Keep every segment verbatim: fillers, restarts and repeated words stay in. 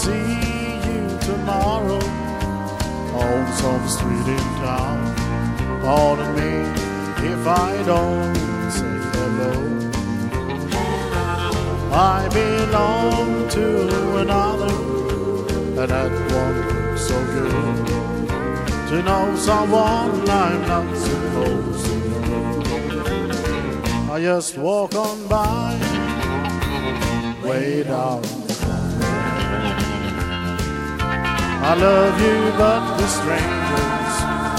see you tomorrow on some street in town. Pardon me if I don't say hello. I belong to another, and that one looks so good. To know someone I'm not supposed to know. I just walk on by, way down. I love you, but we're strangers.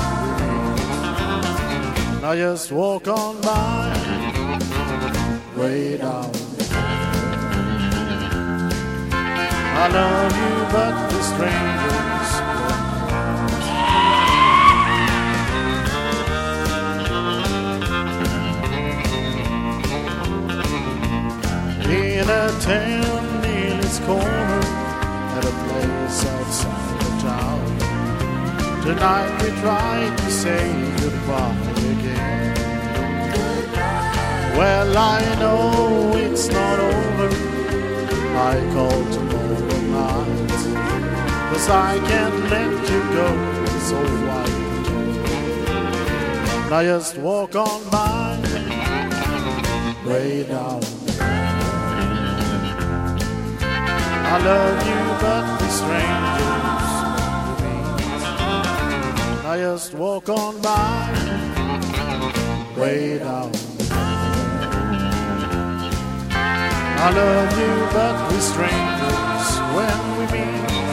I just walk on by, way down. I love you, but we're strangers. In a ten near its corner, at a place outside the town. Tonight we try to say goodbye again. Well, I know it's not over. I call tomorrow night, 'cause I can't let you go, so why can't I just walk on by, way down. I love you, but we're strangers. I just walk on by, way down. I love you, but we're strangers when we meet.